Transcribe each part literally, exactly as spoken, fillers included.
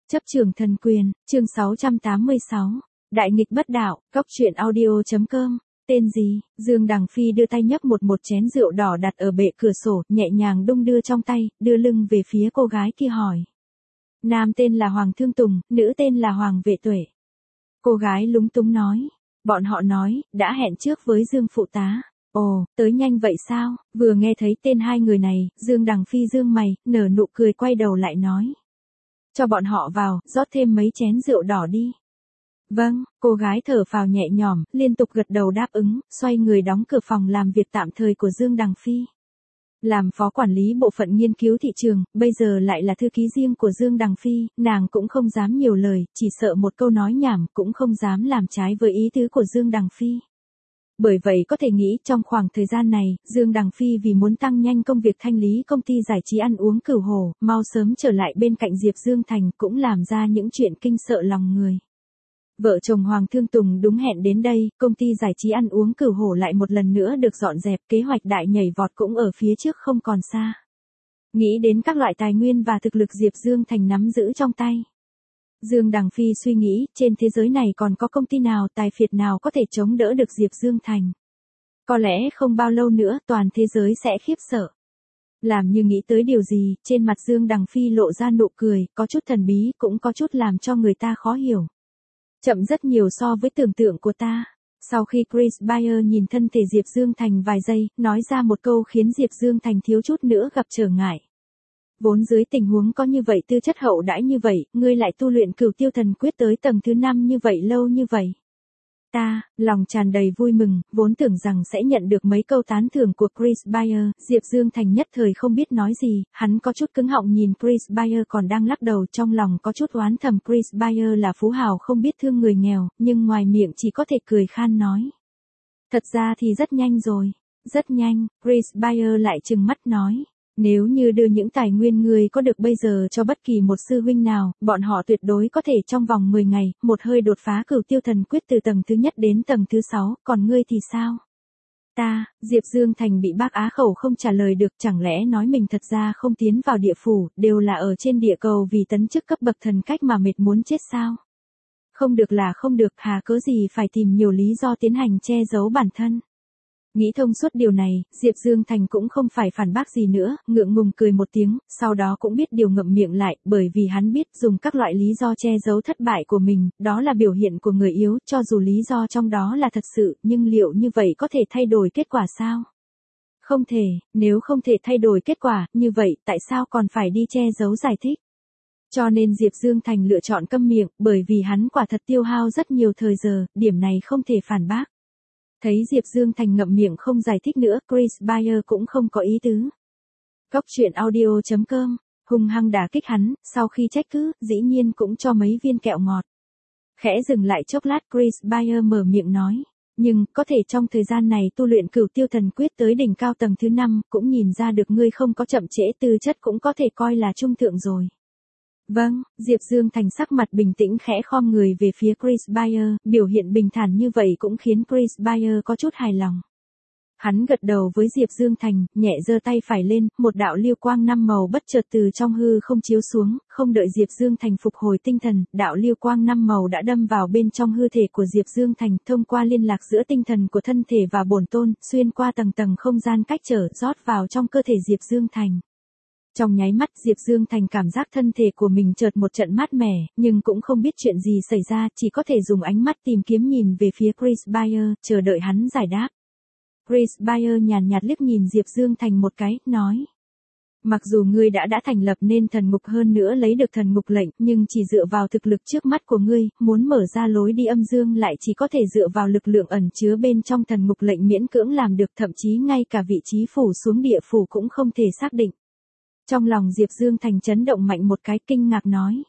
Chấp trường thần quyền, chương sáu trăm tám mươi sáu. Đại nghịch bất đạo, cóc truyện audio.com. Tên gì? Dương Đằng Phi đưa tay nhấp một một chén rượu đỏ đặt ở bệ cửa sổ, nhẹ nhàng đung đưa trong tay, đưa lưng về phía cô gái kia hỏi. Nam tên là Hoàng Thương Tùng, nữ tên là Hoàng Vệ Tuệ. Cô gái lúng túng nói. Bọn họ nói, đã hẹn trước với Dương phụ tá. Ồ, tới nhanh vậy sao? Vừa nghe thấy tên hai người này, Dương Đằng Phi dương mày, nở nụ cười quay đầu lại nói. Cho bọn họ vào, rót thêm mấy chén rượu đỏ đi. Vâng, cô gái thở phào nhẹ nhõm, liên tục gật đầu đáp ứng, xoay người đóng cửa phòng làm việc tạm thời của Dương Đằng Phi. Làm phó quản lý bộ phận nghiên cứu thị trường, bây giờ lại là thư ký riêng của Dương Đằng Phi, nàng cũng không dám nhiều lời, chỉ sợ một câu nói nhảm cũng không dám làm trái với ý tứ của Dương Đằng Phi. Bởi vậy có thể nghĩ trong khoảng thời gian này, Dương Đằng Phi vì muốn tăng nhanh công việc thanh lý công ty giải trí ăn uống Cửu Hổ, mau sớm trở lại bên cạnh Diệp Dương Thành cũng làm ra những chuyện kinh sợ lòng người. Vợ chồng Hoàng Thương Tùng đúng hẹn đến đây, công ty giải trí ăn uống Cửu Hổ lại một lần nữa được dọn dẹp, kế hoạch đại nhảy vọt cũng ở phía trước không còn xa. Nghĩ đến các loại tài nguyên và thực lực Diệp Dương Thành nắm giữ trong tay. Dương Đằng Phi suy nghĩ, trên thế giới này còn có công ty nào, tài phiệt nào có thể chống đỡ được Diệp Dương Thành. Có lẽ không bao lâu nữa toàn thế giới sẽ khiếp sợ. Làm như nghĩ tới điều gì, trên mặt Dương Đằng Phi lộ ra nụ cười, có chút thần bí, cũng có chút làm cho người ta khó hiểu. Chậm rất nhiều so với tưởng tượng của ta. Sau khi Chris Bayer nhìn thân thể Diệp Dương Thành vài giây, nói ra một câu khiến Diệp Dương Thành thiếu chút nữa gặp trở ngại. Vốn dưới tình huống có như vậy tư chất hậu đãi như vậy, ngươi lại tu luyện Cửu Tiêu Thần Quyết tới tầng thứ năm như vậy lâu như vậy. Ta, lòng tràn đầy vui mừng, vốn tưởng rằng sẽ nhận được mấy câu tán thưởng của Chris Bayer, Diệp Dương Thành nhất thời không biết nói gì, hắn có chút cứng họng nhìn Chris Bayer còn đang lắc đầu, trong lòng có chút oán thầm Chris Bayer là phú hào không biết thương người nghèo, nhưng ngoài miệng chỉ có thể cười khan nói. Thật ra thì rất nhanh rồi, rất nhanh, Chris Bayer lại trừng mắt nói. Nếu như đưa những tài nguyên người có được bây giờ cho bất kỳ một sư huynh nào, bọn họ tuyệt đối có thể trong vòng mười ngày, một hơi đột phá Cửu Tiêu Thần Quyết từ tầng thứ nhất đến tầng thứ sáu, còn ngươi thì sao? Ta, Diệp Dương Thành bị bác á khẩu không trả lời được, chẳng lẽ nói mình thật ra không tiến vào địa phủ, đều là ở trên địa cầu vì tấn chức cấp bậc thần cách mà mệt muốn chết sao? Không được là không được, hà cớ gì phải tìm nhiều lý do tiến hành che giấu bản thân. Nghĩ thông suốt điều này, Diệp Dương Thành cũng không phải phản bác gì nữa, ngượng ngùng cười một tiếng, sau đó cũng biết điều ngậm miệng lại, bởi vì hắn biết dùng các loại lý do che giấu thất bại của mình, đó là biểu hiện của người yếu, cho dù lý do trong đó là thật sự, nhưng liệu như vậy có thể thay đổi kết quả sao? Không thể, nếu không thể thay đổi kết quả, như vậy tại sao còn phải đi che giấu giải thích? Cho nên Diệp Dương Thành lựa chọn câm miệng, bởi vì hắn quả thật tiêu hao rất nhiều thời giờ, điểm này không thể phản bác. Thấy Diệp Dương Thành ngậm miệng không giải thích nữa, Chris Bayer cũng không có ý tứ. Cóc truyện audio.com, hung hăng đả kích hắn, sau khi trách cứ, dĩ nhiên cũng cho mấy viên kẹo ngọt. Khẽ dừng lại chốc lát, Chris Bayer mở miệng nói. Nhưng, có thể trong thời gian này tu luyện Cửu Tiêu Thần Quyết tới đỉnh cao tầng thứ năm, cũng nhìn ra được ngươi không có chậm trễ, tư chất cũng có thể coi là trung thượng rồi. Vâng, Diệp Dương Thành sắc mặt bình tĩnh khẽ khom người về phía Chris Bayer, biểu hiện bình thản như vậy cũng khiến Chris Bayer có chút hài lòng. Hắn gật đầu với Diệp Dương Thành, nhẹ giơ tay phải lên, một đạo lưu quang năm màu bất chợt từ trong hư không chiếu xuống, không đợi Diệp Dương Thành phục hồi tinh thần, đạo lưu quang năm màu đã đâm vào bên trong hư thể của Diệp Dương Thành, thông qua liên lạc giữa tinh thần của thân thể và bổn tôn, xuyên qua tầng tầng không gian cách trở, rót vào trong cơ thể Diệp Dương Thành. Trong nháy mắt Diệp Dương Thành cảm giác thân thể của mình chợt một trận mát mẻ, nhưng cũng không biết chuyện gì xảy ra, chỉ có thể dùng ánh mắt tìm kiếm nhìn về phía Chris Bayer, chờ đợi hắn giải đáp. Chris Bayer nhàn nhạt liếc nhìn Diệp Dương Thành một cái, nói. Mặc dù ngươi đã đã thành lập nên thần ngục hơn nữa lấy được thần ngục lệnh, nhưng chỉ dựa vào thực lực trước mắt của ngươi, muốn mở ra lối đi âm dương lại chỉ có thể dựa vào lực lượng ẩn chứa bên trong thần ngục lệnh miễn cưỡng làm được, thậm chí ngay cả vị trí phủ xuống địa phủ cũng không thể xác định. Trong lòng Diệp Dương Thành chấn động mạnh một cái, kinh ngạc nói.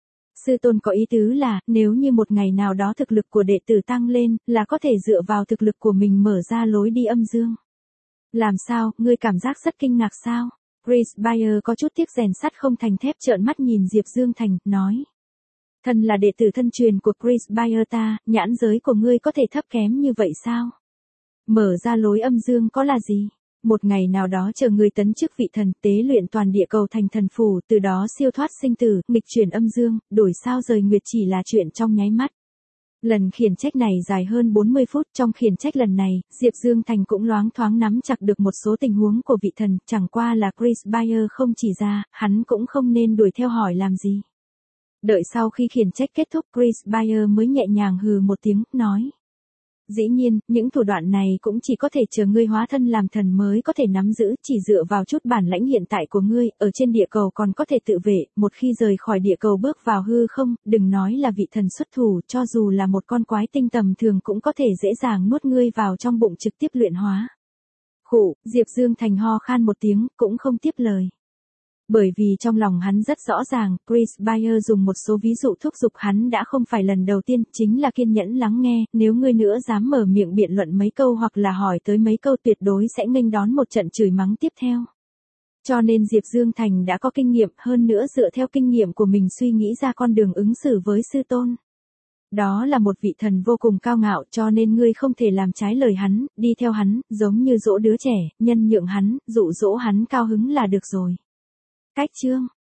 Sư tôn có ý tứ là, nếu như một ngày nào đó thực lực của đệ tử tăng lên, là có thể dựa vào thực lực của mình mở ra lối đi âm dương. Làm sao, ngươi cảm giác rất kinh ngạc sao? Chris Bayer có chút tiếc rèn sắt không thành thép, trợn mắt nhìn Diệp Dương Thành, nói. Thân là đệ tử thân truyền của Chris Bayer ta, nhãn giới của ngươi có thể thấp kém như vậy sao? Mở ra lối âm dương có là gì? Một ngày nào đó chờ ngươi tấn chức vị thần, tế luyện toàn địa cầu thành thần phù, từ đó siêu thoát sinh tử, nghịch chuyển âm dương, đổi sao rời nguyệt chỉ là chuyện trong nháy mắt. Lần khiển trách này dài hơn bốn mươi phút, trong khiển trách lần này, Diệp Dương Thành cũng loáng thoáng nắm chặt được một số tình huống của vị thần, chẳng qua là Chris Bayer không chỉ ra, hắn cũng không nên đuổi theo hỏi làm gì. Đợi sau khi khiển trách kết thúc, Chris Bayer mới nhẹ nhàng hừ một tiếng, nói. Dĩ nhiên, những thủ đoạn này cũng chỉ có thể chờ ngươi hóa thân làm thần mới có thể nắm giữ, chỉ dựa vào chút bản lãnh hiện tại của ngươi, ở trên địa cầu còn có thể tự vệ, một khi rời khỏi địa cầu bước vào hư không, đừng nói là vị thần xuất thủ, cho dù là một con quái tinh tầm thường cũng có thể dễ dàng nuốt ngươi vào trong bụng trực tiếp luyện hóa. Khụ, Diệp Dương Thành ho khan một tiếng, cũng không tiếp lời. Bởi vì trong lòng hắn rất rõ ràng, Chris Bayer dùng một số ví dụ thúc giục hắn đã không phải lần đầu tiên, chính là kiên nhẫn lắng nghe, nếu ngươi nữa dám mở miệng biện luận mấy câu hoặc là hỏi tới mấy câu tuyệt đối sẽ nghênh đón một trận chửi mắng tiếp theo. Cho nên Diệp Dương Thành đã có kinh nghiệm, hơn nữa dựa theo kinh nghiệm của mình suy nghĩ ra con đường ứng xử với sư tôn. Đó là một vị thần vô cùng cao ngạo, cho nên ngươi không thể làm trái lời hắn, đi theo hắn, giống như dỗ đứa trẻ, nhân nhượng hắn, dụ dỗ hắn cao hứng là được rồi. Cách chương